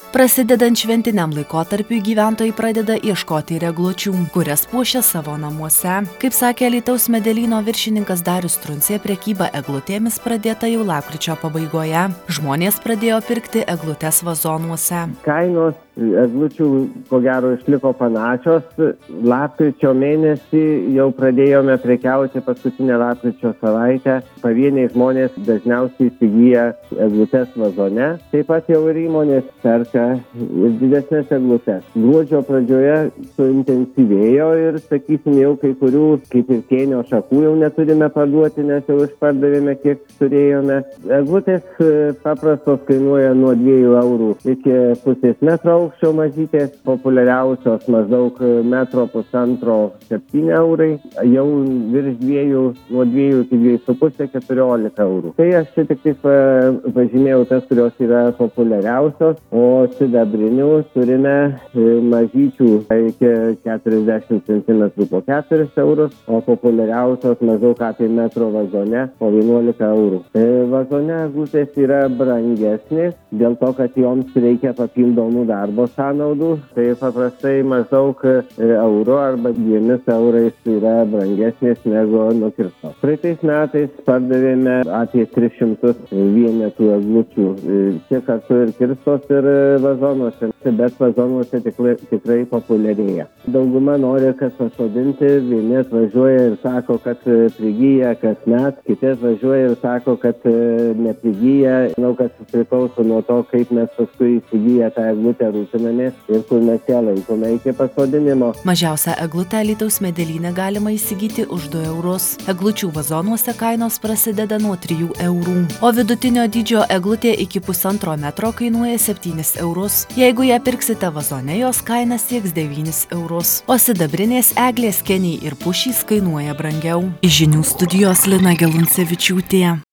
Prasidedant šventiniam laikotarpiui gyventojai pradeda ieškoti ir eglučių, kurias puošia savo namuose. Kaip sakė Alytaus medelyno viršininkas Darius Truncė, prekyba eglutėmis pradėta jau lapkričio pabaigoje. Žmonės pradėjo pirkti eglutes vazonuose. Kainos eglučių ko gero išliko panašios. Lapkričio mėnesį jau pradėjome prekiauti paskutinę lapkričio savaitę. Pavieniai žmonės dažniausiai įsigyja eglutes vazone. Taip pat jau ir įmonės perka ir didesnės eglutes. Gruodžio pradžioje suintensyvėjo ir, sakysim, jau kai kurių, kaip ir kėnio šakų jau neturime parduoti, nes jau išpardavėme, kiek turėjome. Eglutės paprastos kainuoja nuo 2 eurų iki pusės metro aukščio mažytės, populiariausios maždaug 1,5 m 7 eurai, jau virš 2, nuo 2 iki 2,5 14 eurų. Tai aš čia tik pažymėjau tas, kurios yra populiariausios, o sidabrinių turime mažyčių iki 40 cm po 4 eurus, o populiariausios maždaug apie metro vazone po 11 eurų. Vazone eglutės yra brangesnės, dėl to, kad joms reikia papildomų darbo sąnaudų, tai paprastai maždaug euro arba 2 eurais yra brangesnės negu nukirstos. Praeitais metais pardavėme apie 300 vienetų eglučių, čia kartu ir kirstos ir vazonuose, bet vazonuose tikrai populiarėja. Dauguma nori, kad pasodinti, vieni atvažiuoja ir sako, kad prigyja kasmet, kiti atvažiuoja ir sako, kad neprigyja. Žinau, kad priklauso nuo to, kaip mes paskui įsigyję tą eglutę rūpinamės ir kur mes ją laikome iki pasodinimo. Mažiausią eglutę Alytaus medelyne galima įsigyti už 2 eurus. Eglučių vazonuose kainos prasideda nuo 3 eurų, o vidutinio dydžio eglutė iki 1,5 metro kainuoja 7 eurus. Jeigu ją pirksite vazone, jos kaina sieks 9 eurus, o sidabrinės eglės, kėniai ir pušys kainuoja brangiau. Iš žinių studijos Lina Geluncevičiūtė.